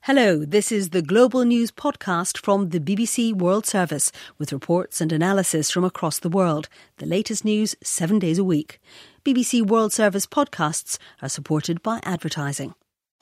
Hello, this is the Global News podcast from the BBC World Service with reports and analysis from across the world. The latest news 7 days a week. BBC World Service podcasts are supported by advertising.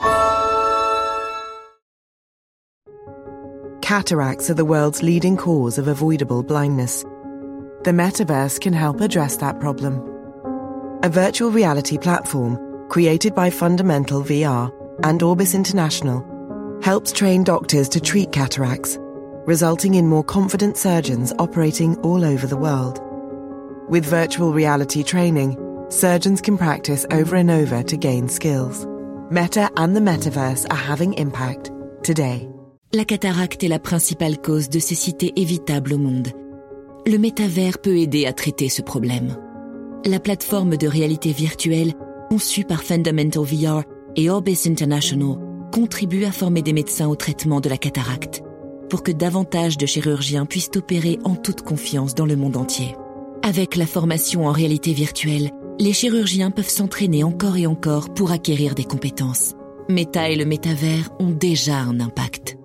Cataracts are the world's leading cause of avoidable blindness. The metaverse can help address that problem. A virtual reality platform created by Fundamental VR and Orbis International helps train doctors to treat cataracts, resulting in more confident surgeons operating all over the world. With virtual reality training, surgeons can practice over and over to gain skills. Meta and the metaverse are having impact today. La cataracte est la principale cause de cécité évitable au monde. Le métavers peut aider à traiter ce problème. La plateforme de réalité virtuelle, conçue par Fundamental VR et Orbis International, contribue à former des médecins au traitement de la cataracte, pour que davantage de chirurgiens puissent opérer en toute confiance dans le monde entier. Avec la formation en réalité virtuelle, les chirurgiens peuvent s'entraîner encore et encore pour acquérir des compétences. Meta et le métavers ont déjà un impact.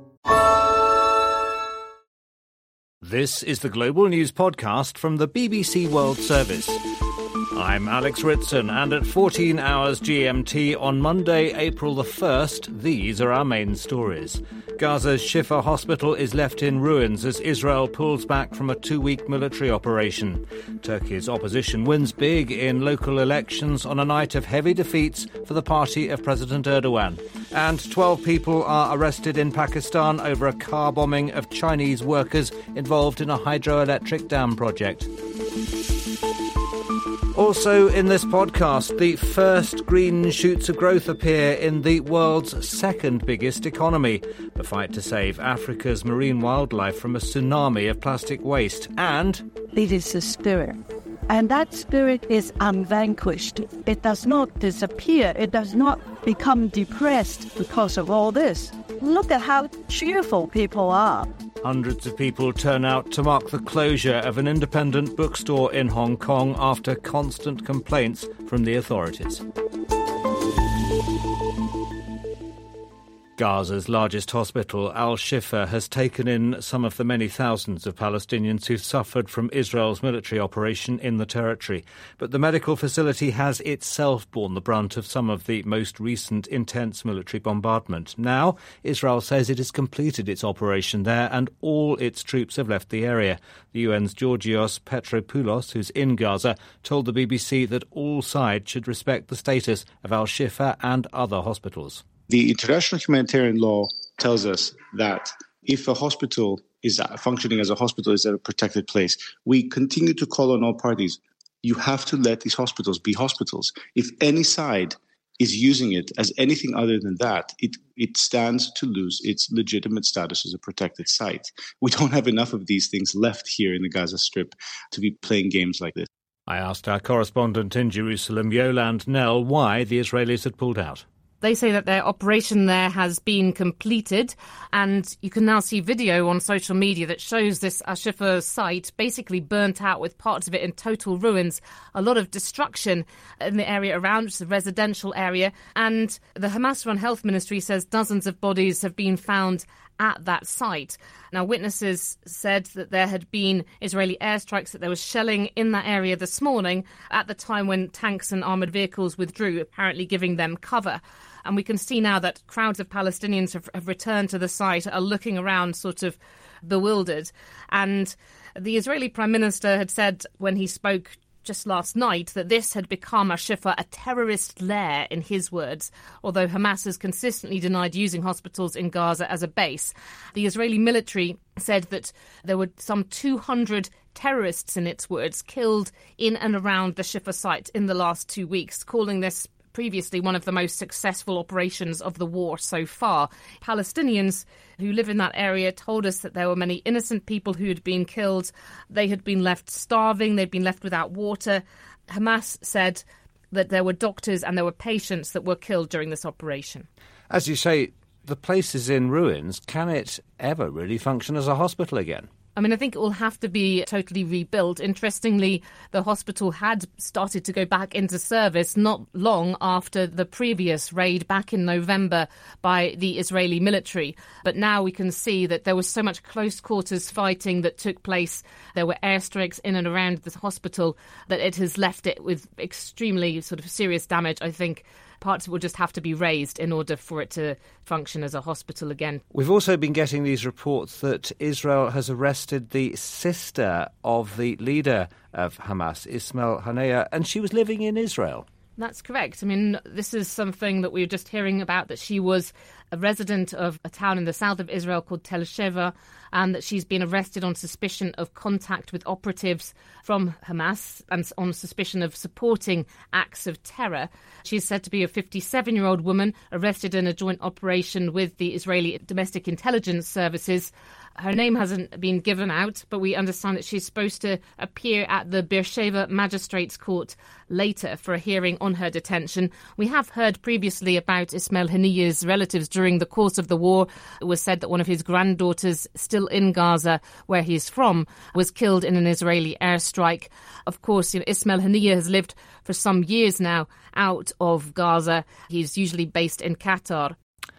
This is the Global News podcast from the BBC World Service. I'm Alex Ritson, and at 14 hours GMT on Monday, April the 1st, these are our main stories. Gaza's Shifa hospital is left in ruins as Israel pulls back from a 2-week military operation. Turkey's opposition wins big in local elections on a night of heavy defeats for the party of President Erdogan. And 12 people are arrested in Pakistan over a car bombing of Chinese workers involved in a hydroelectric dam project. Also in this podcast, the first green shoots of growth appear in the world's second biggest economy. The fight to save Africa's marine wildlife from a tsunami of plastic waste. And it is a spirit. And that spirit is unvanquished. It does not disappear. It does not become depressed because of all this. Look at how cheerful people are. Hundreds of people turn out to mark the closure of an independent bookstore in Hong Kong after constant complaints from the authorities. Gaza's largest hospital, Al-Shifa, has taken in some of the many thousands of Palestinians who've suffered from Israel's military operation in the territory. But the medical facility has itself borne the brunt of some of the most recent intense military bombardment. Now, Israel says it has completed its operation there and all its troops have left the area. The UN's Georgios Petropoulos, who's in Gaza, told the BBC that all sides should respect the status of Al-Shifa and other hospitals. The international humanitarian law tells us that if a hospital is functioning as a hospital, is at a protected place, we continue to call on all parties. You have to let these hospitals be hospitals. If any side is using it as anything other than that, it stands to lose its legitimate status as a protected site. We don't have enough of these things left here in the Gaza Strip to be playing games like this. I asked our correspondent in Jerusalem, Yolande Knell, why the Israelis had pulled out. They say that their operation there has been completed, and you can now see video on social media that shows this Al-Shifa site basically burnt out with parts of it in total ruins. A lot of destruction in the area around, which is a residential area. And the Hamas-run health ministry says dozens of bodies have been found at that site. Now, witnesses said that there had been Israeli airstrikes, that there was shelling in that area this morning at the time when tanks and armoured vehicles withdrew, apparently giving them cover. And we can see now that crowds of Palestinians have returned to the site, are looking around sort of bewildered. And the Israeli Prime Minister had said when he spoke just last night that this had become Al-Shifa a terrorist lair, in his words, although Hamas has consistently denied using hospitals in Gaza as a base. The Israeli military said that there were some 200 terrorists, in its words, killed in and around the Shifa site in the last 2 weeks, calling this previously one of the most successful operations of the war so far. Palestinians who live in that area told us that there were many innocent people who had been killed. They had been left starving. They'd been left without water. Hamas said that there were doctors and there were patients that were killed during this operation. As you say, the place is in ruins. Can it ever really function as a hospital again? I mean, I think it will have to be totally rebuilt. Interestingly, the hospital had started to go back into service not long after the previous raid back in November by the Israeli military. But now we can see that there was so much close quarters fighting that took place. There were airstrikes in and around the hospital that it has left it with extremely sort of serious damage, I think. Parts will just have to be raised in order for it to function as a hospital again. We've also been getting these reports that Israel has arrested the sister of the leader of Hamas, Ismail Haniyeh, and she was living in Israel. That's correct. I mean, this is something that we were just hearing about, that she was a resident of a town in the south of Israel called Tel Sheva, and that she's been arrested on suspicion of contact with operatives from Hamas and on suspicion of supporting acts of terror. She's said to be a 57-year-old woman arrested in a joint operation with the Israeli Domestic Intelligence Services. Her name hasn't been given out, but we understand that she's supposed to appear at the Beersheba Magistrates Court later for a hearing on her detention. We have heard previously about Ismail Haniyeh's relatives during the course of the war. It was said that one of his granddaughters, still in Gaza, where he's from, was killed in an Israeli airstrike. Of course, Ismail Haniyeh has lived for some years now out of Gaza. He's usually based in Qatar.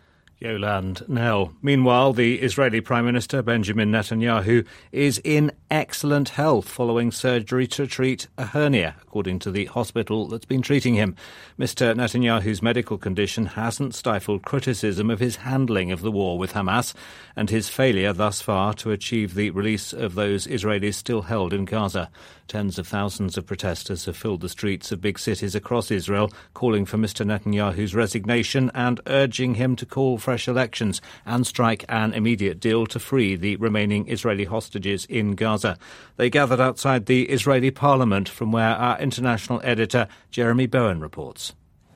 Yolande Knell. Meanwhile, the Israeli Prime Minister Benjamin Netanyahu is in excellent health following surgery to treat a hernia, according to the hospital that's been treating him. Mr. Netanyahu's medical condition hasn't stifled criticism of his handling of the war with Hamas and his failure thus far to achieve the release of those Israelis still held in Gaza. Tens of thousands of protesters have filled the streets of big cities across Israel, calling for Mr. Netanyahu's resignation and urging him to call fresh elections and strike an immediate deal to free the remaining Israeli hostages in Gaza. They gathered outside the Israeli parliament, from where our international editor Jeremy Bowen reports.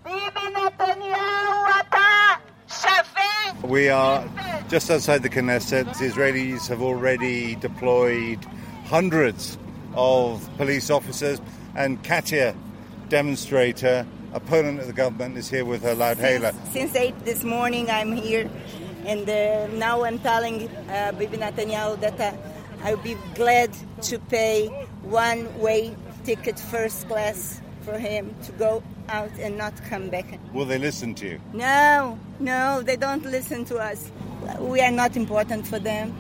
We are just outside the Knesset. The Israelis have already deployed hundreds of police officers, and Katia, demonstrator, opponent of the government, is here with her loudhailer. Since 8 this morning I'm here, and now I'm telling Bibi Netanyahu that I'll be glad to pay one-way ticket, first class, for him to go out and not come back. Will they listen to you? No, they don't listen to us. We are not important for them.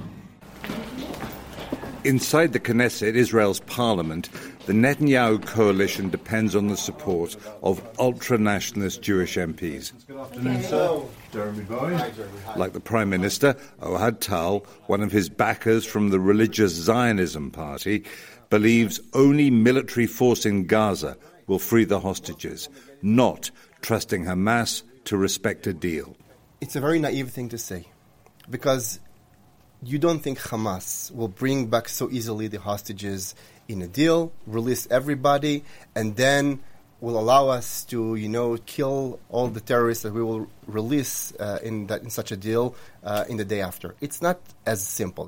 Inside the Knesset, Israel's parliament, the Netanyahu coalition depends on the support of ultra-nationalist Jewish MPs. Good afternoon, sir. Jeremy Bowen. Like the Prime Minister, Ohad Tal, one of his backers from the religious Zionism party, believes only military force in Gaza will free the hostages, not trusting Hamas to respect a deal. It's a very naive thing to say, because you don't think Hamas will bring back so easily the hostages in a deal, release everybody, and then will allow us to, kill all the terrorists that we will release in such a deal in the day after. It's not as simple.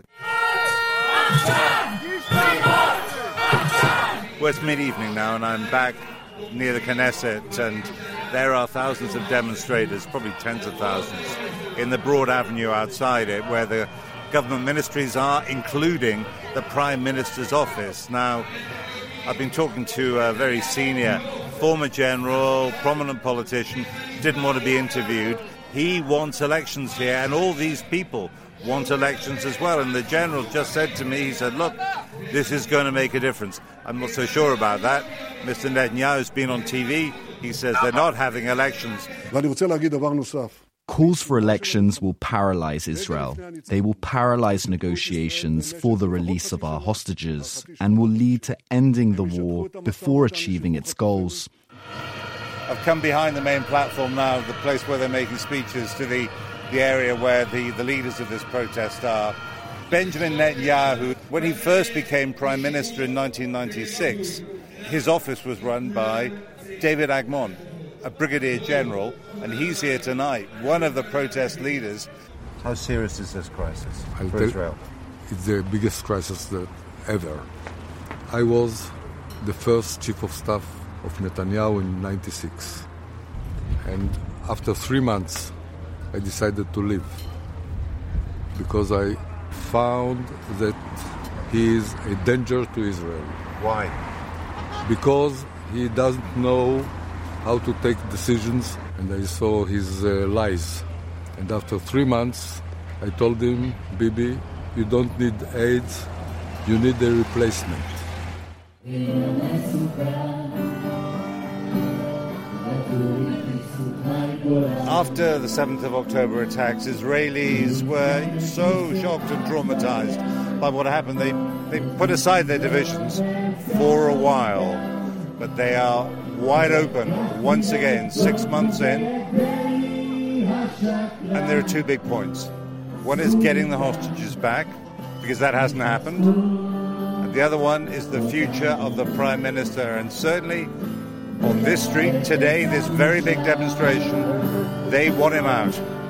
Well, it's mid-evening now, and I'm back near the Knesset, and there are thousands of demonstrators, probably tens of thousands, in the broad avenue outside it, where the government ministries are, including the Prime Minister's office. Now, I've been talking to a very senior former general, prominent politician, didn't want to be interviewed. He wants elections here, and all these people want elections as well. And the general just said to me, he said, look, this is going to make a difference. I'm not so sure about that. Mr. Netanyahu's been on TV. He says they're not having elections. Calls for elections will paralyze Israel. They will paralyze negotiations for the release of our hostages and will lead to ending the war before achieving its goals. I've come behind the main platform now, the place where they're making speeches, to the area where the leaders of this protest are. Benjamin Netanyahu, when he first became Prime Minister in 1996, his office was run by David Agmon, a brigadier general, and he's here tonight, one of the protest leaders. How serious is this crisis for Israel? It's the biggest crisis ever. I was the first chief of staff of Netanyahu in 1996. And after 3 months, I decided to leave because I found that he is a danger to Israel. Why? Because he doesn't know how to take decisions, and I saw his lies. And after 3 months, I told him, Bibi, you don't need AIDS, you need a replacement. After the 7th of October attacks, Israelis were so shocked and traumatized by what happened. They put aside their divisions for a while, but they are wide open once again, 6 months in. And there are 2 big points. One is getting the hostages back, because that hasn't happened. And the other one is the future of the Prime Minister. And certainly on this street today, this very big demonstration, they want him out.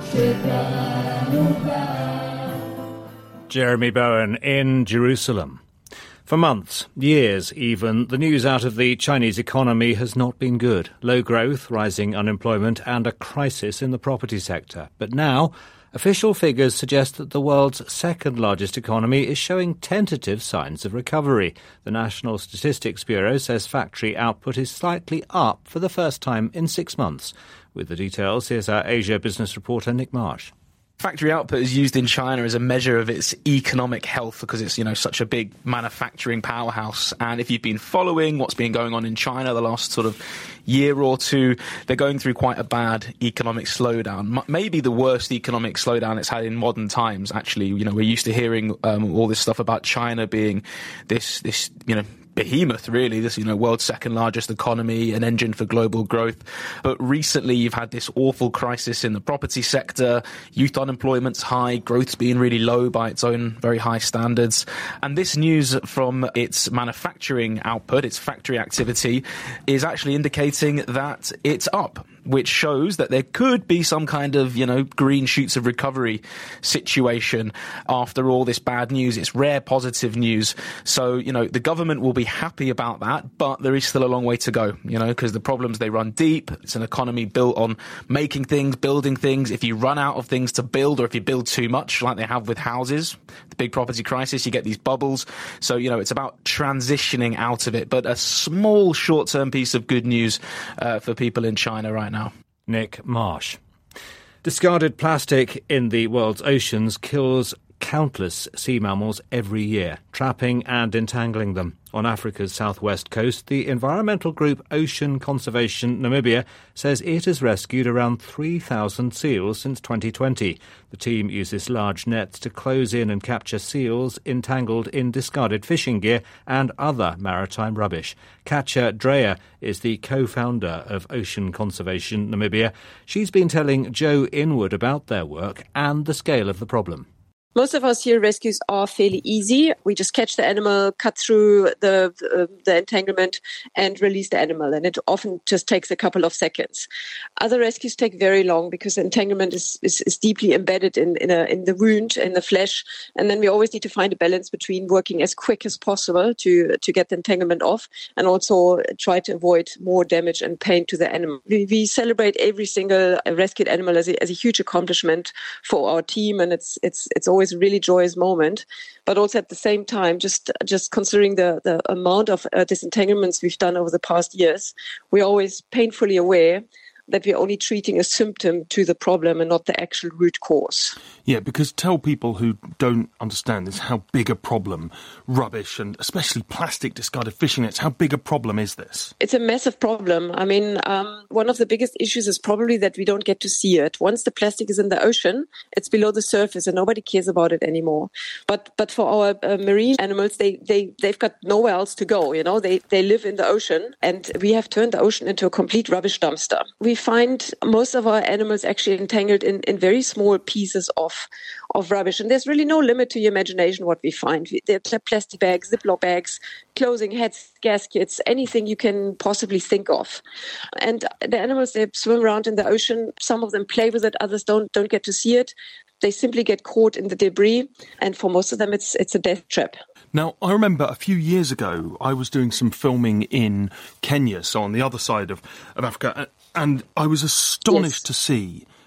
Jeremy Bowen in Jerusalem. For months, years even, the news out of the Chinese economy has not been good. Low growth, rising unemployment and a crisis in the property sector. But now, official figures suggest that the world's second largest economy is showing tentative signs of recovery. The National Statistics Bureau says factory output is slightly up for the first time in 6 months. With the details, here's our Asia business reporter Nick Marsh. Factory output is used in China as a measure of its economic health because it's, such a big manufacturing powerhouse. And if you've been following what's been going on in China the last sort of year or two, they're going through quite a bad economic slowdown. Maybe the worst economic slowdown it's had in modern times, actually. We're used to hearing all this stuff about China being this behemoth, really, this, world's second largest economy, an engine for global growth. But recently you've had this awful crisis in the property sector, youth unemployment's high, growth's being really low by its own very high standards. And this news from its manufacturing output, its factory activity, is actually indicating that it's up, which shows that there could be some kind of, green shoots of recovery situation after all this bad news. It's rare positive news. So, the government will be happy about that, but there is still a long way to go, because the problems, they run deep. It's an economy built on making things, building things. If you run out of things to build, or if you build too much, like they have with houses, the big property crisis, you get these bubbles. So, it's about transitioning out of it. But a small short-term piece of good news for people in China right now. Nick Marsh. Discarded plastic in the world's oceans kills countless sea mammals every year, trapping and entangling them. On Africa's southwest coast, the environmental group Ocean Conservation Namibia says it has rescued around 3,000 seals since 2020. The team uses large nets to close in and capture seals entangled in discarded fishing gear and other maritime rubbish. Katja Dreyer is the co-founder of Ocean Conservation Namibia. She's been telling Joe Inwood about their work and the scale of the problem. Most of our seal rescues are fairly easy. We just catch the animal, cut through the entanglement and release the animal. And it often just takes a couple of seconds. Other rescues take very long because the entanglement is deeply embedded in the wound, in the flesh. And then we always need to find a balance between working as quick as possible to get the entanglement off and also try to avoid more damage and pain to the animal. We celebrate every single rescued animal as a huge accomplishment for our team. And it's always a really joyous moment, but also at the same time, just considering the amount of disentanglements we've done over the past years, we're always painfully aware that we're only treating a symptom to the problem and not the actual root cause. Yeah, because tell people who don't understand this how big a problem rubbish and especially plastic discarded fishing nets, how big a problem is this? It's a massive problem. I mean, one of the biggest issues is probably that we don't get to see it. Once the plastic is in the ocean, it's below the surface and nobody cares about it anymore. But for our marine animals, they've got nowhere else to go, They live in the ocean, and we have turned the ocean into a complete rubbish dumpster. We find most of our animals actually entangled in very small pieces of rubbish. And there's really no limit to your imagination what we find. There are plastic bags, Ziploc bags, clothing heads, gaskets, anything you can possibly think of. And the animals, they swim around in the ocean. Some of them play with it, others don't get to see it. They simply get caught in the debris. And for most of them, it's a death trap. Now, I remember a few years ago, I was doing some filming in Kenya, so on the other side of Africa, and I was astonished to see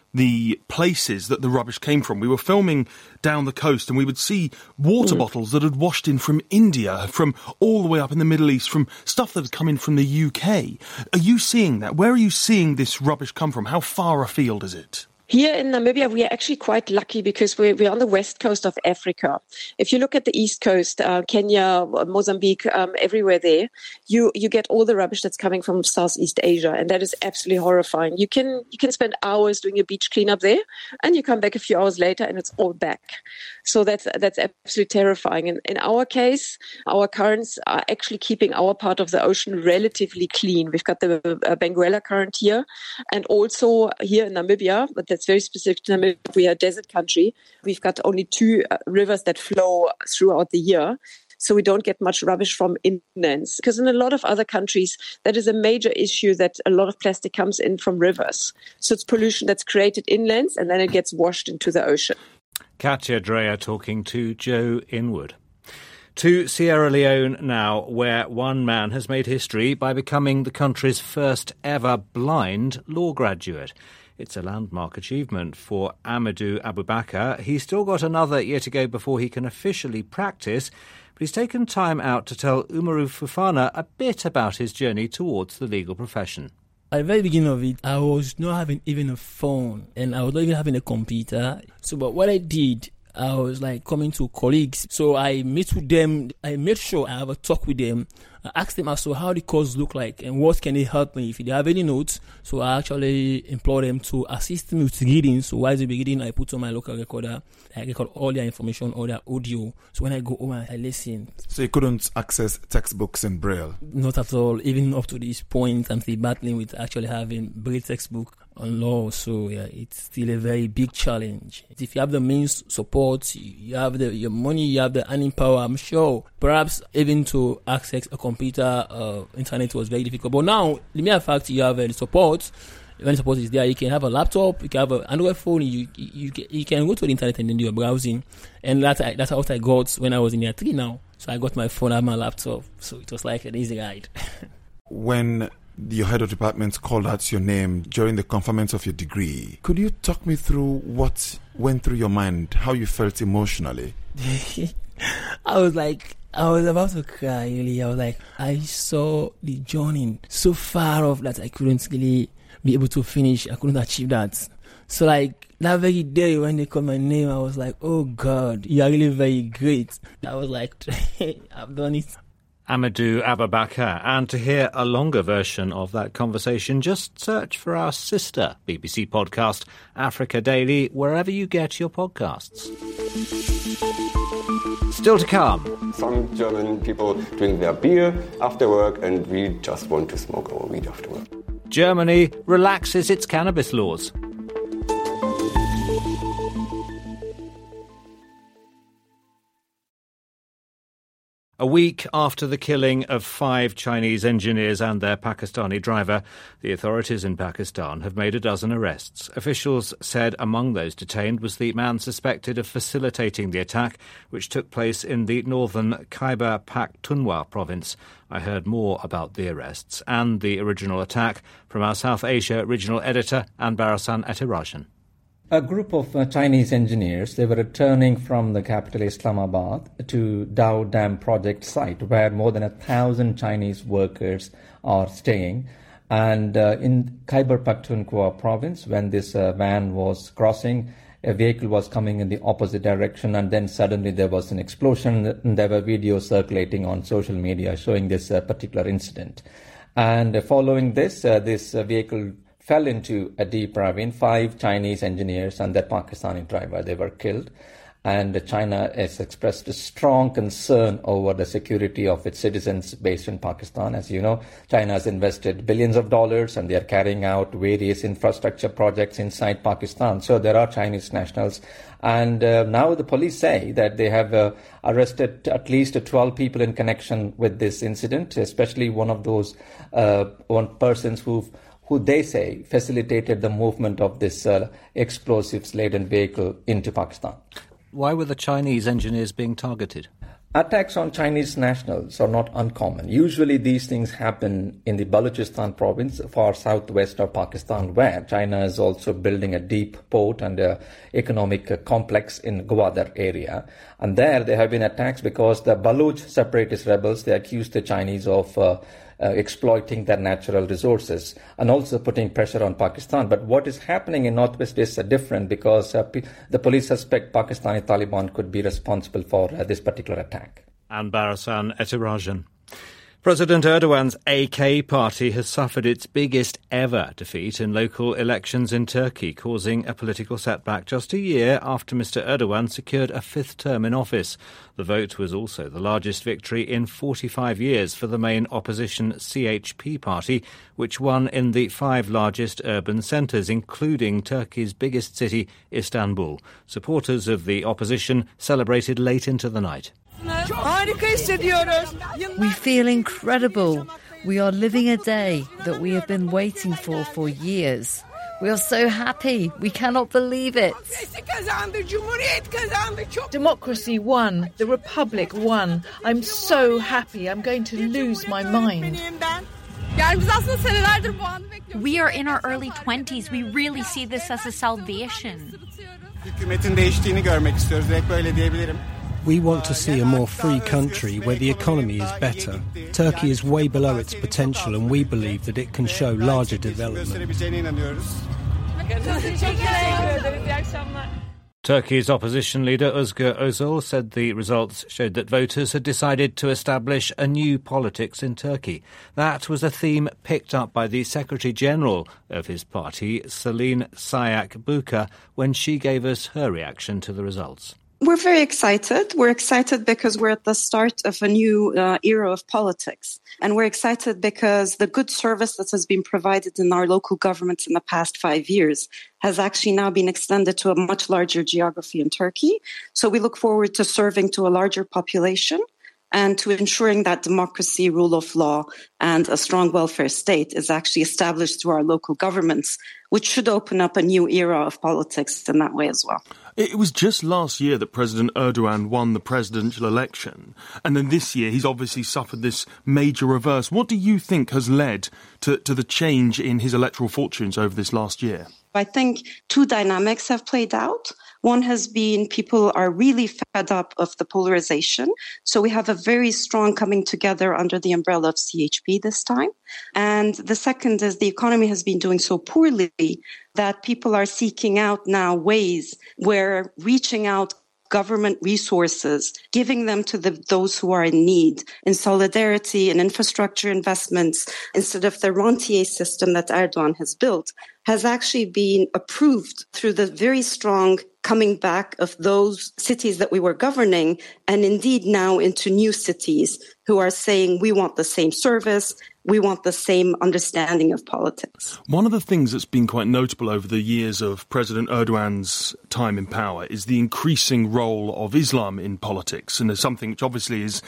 the places that the rubbish came from. We were filming down the coast and we would see water bottles that had washed in from India, from all the way up in the Middle East, from stuff that had come in from the UK. Are you seeing that? Where are you seeing this rubbish come from? How far afield is it? Here in Namibia, we are actually quite lucky because we're on the west coast of Africa. If you look at the east coast, Kenya, Mozambique, everywhere there, you get all the rubbish that's coming from Southeast Asia, and that is absolutely horrifying. You can spend hours doing a beach cleanup there, and you come back a few hours later, and it's all back. So that's absolutely terrifying. And in our case, our currents are actually keeping our part of the ocean relatively clean. We've got the Benguela current here, and also here in Namibia, but that's very specific to Namibia. We are a desert country. We've got only 2 rivers that flow throughout the year. So we don't get much rubbish from inlands. Because in a lot of other countries, that is a major issue that a lot of plastic comes in from rivers. So it's pollution that's created inlands and then it gets washed into the ocean. Katja Dreyer talking to Joe Inwood. To Sierra Leone now, where one man has made history by becoming the country's first ever blind law graduate. It's a landmark achievement for Amadou Abubakar. He's still got another year to go before he can officially practice, but he's taken time out to tell Umaru Fufana a bit about his journey towards the legal profession. At the very beginning of it, I was not having even a phone, and I was not even having a computer. But what I did, I was coming to colleagues. So I meet with them. I made sure I have a talk with them. I asked them also how the course look like and what can they help me if they have any notes. So I actually implore them to assist me with reading. So while they be reading, I put on my local recorder. I record all their information, all their audio. So when I go home, I listen. So you couldn't access textbooks in Braille? Not at all. Even up to this point, I'm still battling with actually having Braille textbook on law. So yeah, it's still a very big challenge. If you have the means, support, you have your money, you have the earning power, I'm sure perhaps even to access a computer, internet was very difficult. But now, the mere fact you have the support, when the support is there, you can have a laptop, you can have an Android phone, you can go to the internet and then do your browsing. And that's what I got when I was in year 3 now. So I got my phone and my laptop. So it was like an easy ride. When your head of department called out your name during the conferment of your degree, could you talk me through what went through your mind, how you felt emotionally? I was about to cry, really. I was I saw the journey so far off that I couldn't really be able to finish. I couldn't achieve that. So that very day when they called my name, I was like, oh God, you are really very great. I was like, I've done it. Amadou Abubakar. And to hear a longer version of that conversation, just search for our sister BBC podcast, Africa Daily, wherever you get your podcasts. Still to come. Some German people drink their beer after work, and we just want to smoke our weed after work. Germany relaxes its cannabis laws. A week after the killing of 5 Chinese engineers and their Pakistani driver, the authorities in Pakistan have made a dozen arrests. Officials said among those detained was the man suspected of facilitating the attack, which took place in the northern Khyber Pakhtunkhwa province. I heard more about the arrests and the original attack from our South Asia regional editor, Anbarasan Etirajan. A group of Chinese engineers, they were returning from the capital Islamabad to Dow Dam project site where more than 1,000 Chinese workers are staying. And in Khyber Pakhtunkhwa province, when this van was crossing, a vehicle was coming in the opposite direction, and then suddenly there was an explosion, and there were videos circulating on social media showing this particular incident. And following this, this vehicle fell into a deep ravine. 5 Chinese engineers and their Pakistani driver, they were killed. And China has expressed a strong concern over the security of its citizens based in Pakistan. As you know, China has invested billions of dollars and they are carrying out various infrastructure projects inside Pakistan. So there are Chinese nationals. And now the police say that they have arrested at least 12 people in connection with this incident, especially one of those persons who they say facilitated the movement of this explosives-laden vehicle into Pakistan. Why were the Chinese engineers being targeted? Attacks on Chinese nationals are not uncommon. Usually these things happen in the Balochistan province, far southwest of Pakistan, where China is also building a deep port and an economic complex in Gwadar area. And there have been attacks because the Baloch separatist rebels, they accused the Chinese of exploiting their natural resources and also putting pressure on Pakistan. But what is happening in Northwest is different because the police suspect Pakistani Taliban could be responsible for this particular attack. And Barasan Etirajan. President Erdogan's AK party has suffered its biggest ever defeat in local elections in Turkey, causing a political setback just a year after Mr Erdogan secured a fifth term in office. The vote was also the largest victory in 45 years for the main opposition CHP party, which won in the 5 largest urban centres, including Turkey's biggest city, Istanbul. Supporters of the opposition celebrated late into the night. We feel incredible. We are living a day that we have been waiting for years. We are so happy. We cannot believe it. Democracy won. The Republic won. I'm so happy. I'm going to lose my mind. We are in our early 20s. We really see this as a salvation. We want to see a more free country where the economy is better. Turkey is way below its potential and we believe that it can show larger development. Turkey's opposition leader Özgür Özel said the results showed that voters had decided to establish a new politics in Turkey. That was a theme picked up by the Secretary-General of his party, Selin Sayak-Buka, when she gave us her reaction to the results. We're very excited. We're excited because we're at the start of a new era of politics. And we're excited because the good service that has been provided in our local governments in the past 5 years has actually now been extended to a much larger geography in Turkey. So we look forward to serving to a larger population and to ensuring that democracy, rule of law, and a strong welfare state is actually established through our local governments, which should open up a new era of politics in that way as well. It was just last year that President Erdogan won the presidential election, and then this year he's obviously suffered this major reverse. What do you think has led to the change in his electoral fortunes over this last year? I think 2 dynamics have played out. One has been people are really fed up of the polarization. So we have a very strong coming together under the umbrella of CHP this time. And the second is the economy has been doing so poorly that people are seeking out now ways where reaching out government resources, giving them to those who are in need, in solidarity and infrastructure investments, instead of the rentier system that Erdogan has built, has actually been approved through the very strong coming back of those cities that we were governing, and indeed now into new cities who are saying we want the same service, we want the same understanding of politics. One of the things that's been quite notable over the years of President Erdogan's time in power is the increasing role of Islam in politics, and there's something which obviously is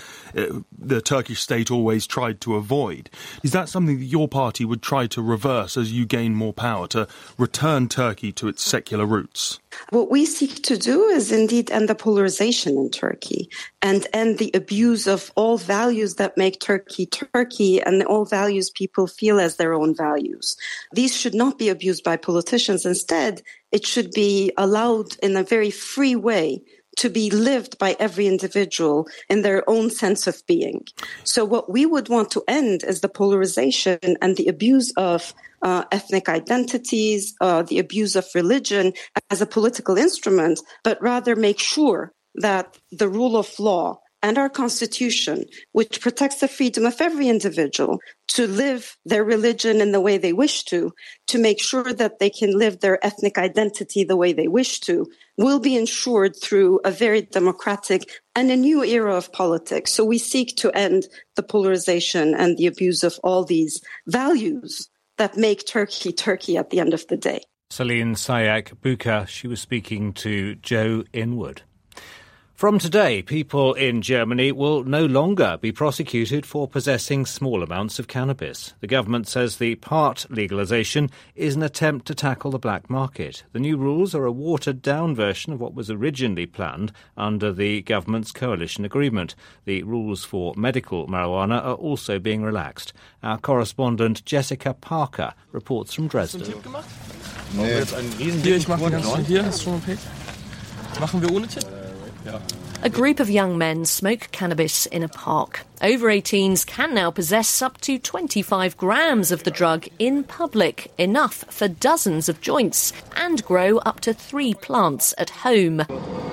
the Turkish state always tried to avoid. Is that something that your party would try to reverse as you gain more power, to return Turkey to its secular roots? What we seek to do is indeed end the polarization in Turkey and end the abuse of all values that make Turkey Turkey and all values people feel as their own values. These should not be abused by politicians. Instead, it should be allowed in a very free way to be lived by every individual in their own sense of being. So what we would want to end is the polarization and the abuse of ethnic identities, the abuse of religion as a political instrument, but rather make sure that the rule of law and our constitution, which protects the freedom of every individual to live their religion in the way they wish to make sure that they can live their ethnic identity the way they wish to, will be ensured through a very democratic and a new era of politics. So we seek to end the polarization and the abuse of all these values that make Turkey Turkey at the end of the day. Selin Sayak-Buka, she was speaking to Joe Inwood. From today, people in Germany will no longer be prosecuted for possessing small amounts of cannabis. The government says the part legalisation is an attempt to tackle the black market. The new rules are a watered-down version of what was originally planned under the government's coalition agreement. The rules for medical marijuana are also being relaxed. Our correspondent Jessica Parker reports from Dresden. A group of young men smoke cannabis in a park. Over 18s can now possess up to 25 grams of the drug in public, enough for dozens of joints, and grow up to 3 plants at home.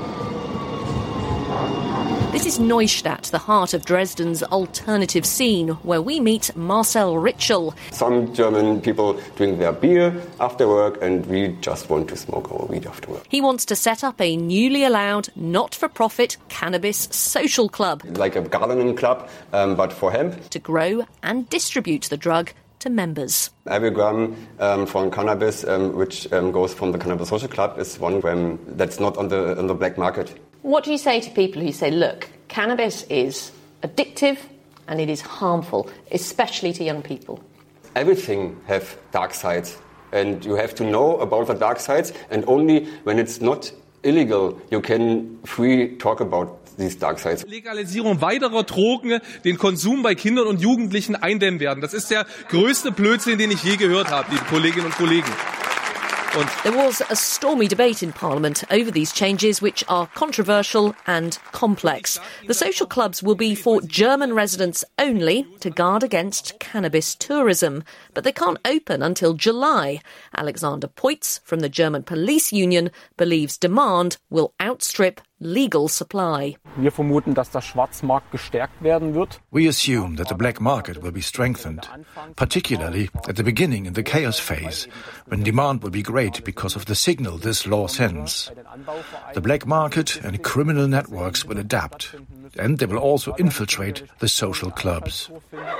This is Neustadt, the heart of Dresden's alternative scene, where we meet Marcel Ritschel. Some German people drink their beer after work, and we just want to smoke our weed after work. He wants to set up a newly allowed, not-for-profit cannabis social club. Like a gardening club, but for hemp. To grow and distribute the drug to members. Every gram from cannabis, which goes from the Cannabis Social Club, is 1 gram that's not on the black market. What do you say to people who say, look, cannabis is addictive and it is harmful, especially to young people? Everything have dark sides, and you have to know about the dark sides, and only when it's not illegal you can free talk about these dark sides. Legalisierung weiterer Drogen den Konsum bei Kindern und Jugendlichen eindämmen werden. Das ist der größte Blödsinn, den ich je gehört habe, liebe Kolleginnen und Kollegen. There was a stormy debate in Parliament over these changes, which are controversial and complex. The social clubs will be for German residents only, to guard against cannabis tourism. But they can't open until July. Alexander Peutz from the German Police Union believes demand will outstrip legal supply. Wir vermuten, dass der Schwarzmarkt gestärkt werden wird. We assume that the black market will be strengthened, particularly at the beginning in the chaos phase, when demand will be great because of the signal this law sends. The black market and criminal networks will adapt, and they will also infiltrate the social clubs.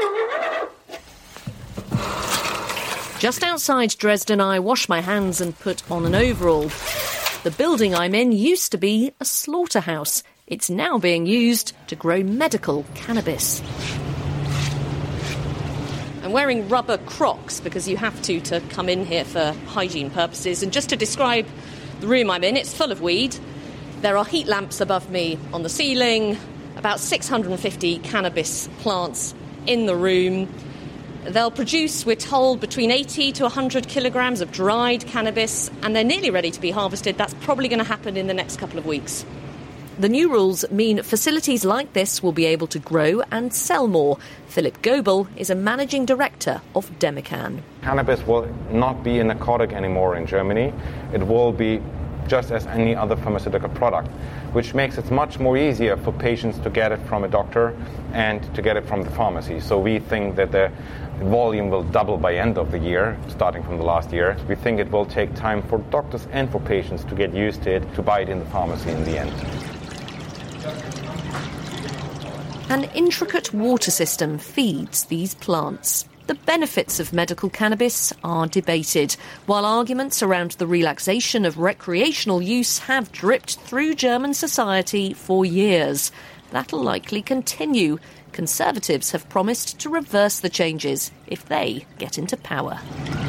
Just outside Dresden, I wash my hands and put on an overall. The building I'm in used to be a slaughterhouse. It's now being used to grow medical cannabis. I'm wearing rubber Crocs because you have to come in here for hygiene purposes. And just to describe the room I'm in, it's full of weed. There are heat lamps above me on the ceiling, about 650 cannabis plants in the room. They'll produce, we're told, between 80 to 100 kilograms of dried cannabis, and they're nearly ready to be harvested. That's probably going to happen in the next couple of weeks. The new rules mean facilities like this will be able to grow and sell more. Philip Goebel is a managing director of Demican. Cannabis will not be a narcotic anymore in Germany. It will be just as any other pharmaceutical product, which makes it much more easier for patients to get it from a doctor and to get it from the pharmacy. So we think that the volume will double by end of the year, starting from the last year. We think it will take time for doctors and for patients to get used to it, to buy it in the pharmacy in the end. An intricate water system feeds these plants. The benefits of medical cannabis are debated, while arguments around the relaxation of recreational use have dripped through German society for years. That'll likely continue. Conservatives have promised to reverse the changes if they get into power.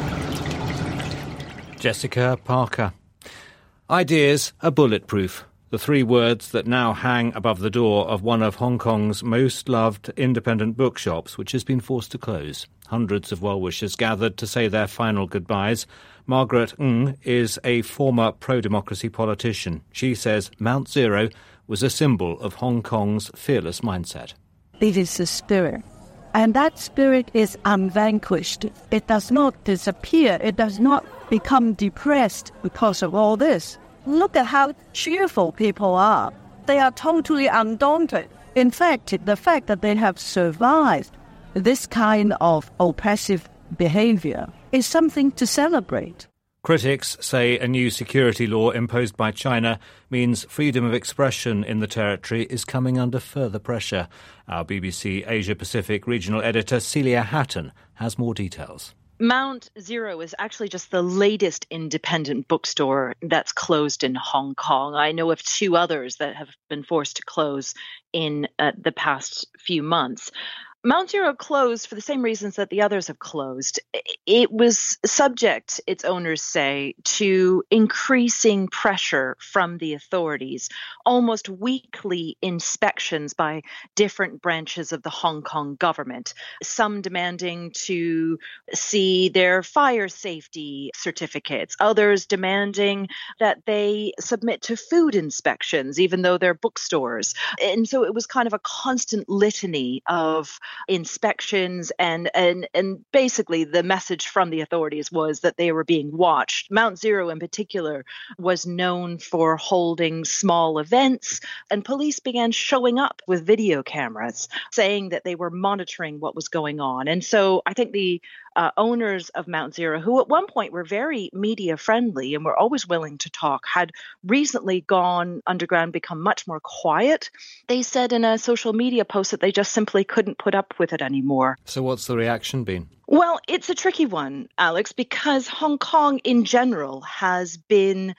Jessica Parker. Ideas are bulletproof. The 3 words that now hang above the door of one of Hong Kong's most loved independent bookshops, which has been forced to close. Hundreds of well-wishers gathered to say their final goodbyes. Margaret Ng is a former pro-democracy politician. She says Mount Zero was a symbol of Hong Kong's fearless mindset. It is the spirit. And that spirit is unvanquished. It does not disappear. It does not become depressed because of all this. Look at how cheerful people are. They are totally undaunted. In fact, the fact that they have survived this kind of oppressive behavior is something to celebrate. Critics say a new security law imposed by China means freedom of expression in the territory is coming under further pressure. Our BBC Asia-Pacific regional editor Celia Hatton has more details. Mount Zero is actually just the latest independent bookstore that's closed in Hong Kong. I know of 2 others that have been forced to close in the past few months. Mount Zero closed for the same reasons that the others have closed. It was subject, its owners say, to increasing pressure from the authorities, almost weekly inspections by different branches of the Hong Kong government, some demanding to see their fire safety certificates, others demanding that they submit to food inspections, even though they're bookstores. And so it was kind of a constant litany of inspections, and basically the message from the authorities was that they were being watched. Mount Zero in particular was known for holding small events, and police began showing up with video cameras saying that they were monitoring what was going on. And so I think the owners of Mount Zero, who at one point were very media friendly and were always willing to talk, had recently gone underground, become much more quiet. They said in a social media post that they just simply couldn't put up with it anymore. So what's the reaction been? Well, it's a tricky one, Alex, because Hong Kong in general has been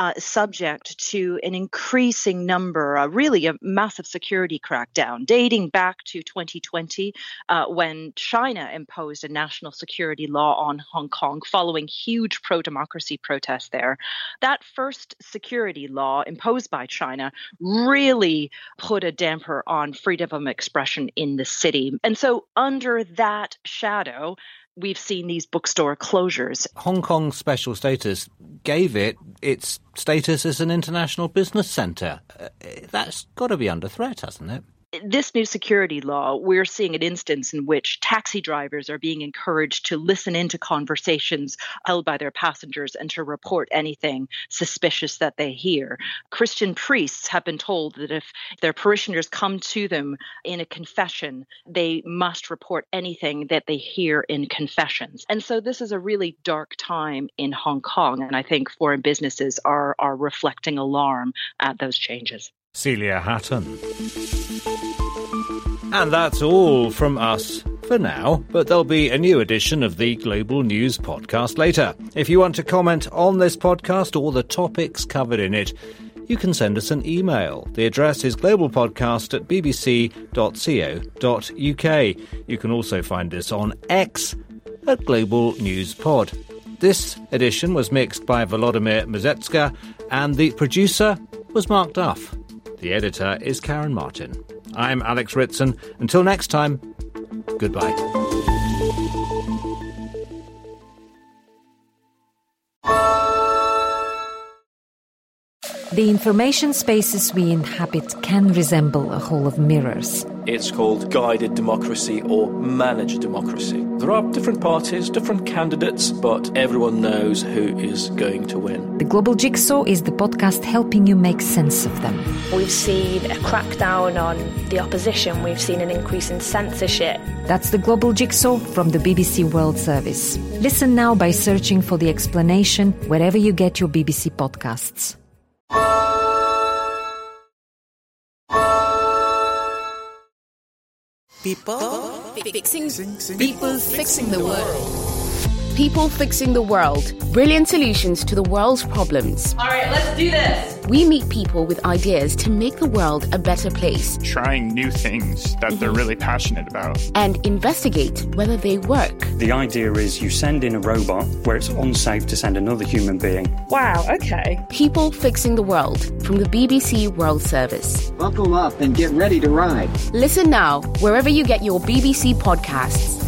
subject to an increasing number, really a massive security crackdown, dating back to 2020 when China imposed a national security law on Hong Kong following huge pro-democracy protests there. That first security law imposed by China really put a damper on freedom of expression in the city. And so under that shadow, we've seen these bookstore closures. Hong Kong's special status gave it its status as an international business centre. That's got to be under threat, hasn't it? This new security law, we're seeing an instance in which taxi drivers are being encouraged to listen into conversations held by their passengers and to report anything suspicious that they hear. Christian priests have been told that if their parishioners come to them in a confession, they must report anything that they hear in confessions. And so this is a really dark time in Hong Kong, and I think foreign businesses are reflecting alarm at those changes. Celia Hatton. And that's all from us for now, but there'll be a new edition of the Global News podcast later. If you want to comment on this podcast or the topics covered in it, you can send us an email. The address is globalpodcast@bbc.co.uk. You can also find us on X at Global News Pod. This edition was mixed by Volodymyr Muzetska, and the producer was Mark Duff. The editor is Karen Martin. I'm Alex Ritson. Until next time, goodbye. The information spaces we inhabit can resemble a hall of mirrors. It's called guided democracy or managed democracy. There are different parties, different candidates, but everyone knows who is going to win. The Global Jigsaw is the podcast helping you make sense of them. We've seen a crackdown on the opposition. We've seen an increase in censorship. That's the Global Jigsaw from the BBC World Service. Listen now by searching for The Explanation wherever you get your BBC podcasts. People fixing the world. People fixing the world. Brilliant solutions to the world's problems. All right, let's do this. We meet people with ideas to make the world a better place. Trying new things that they're really passionate about. And investigate whether they work. The idea is you send in a robot where it's unsafe to send another human being. Wow, okay. People fixing the world from the BBC World Service. Buckle up and get ready to ride. Listen now wherever you get your BBC podcasts.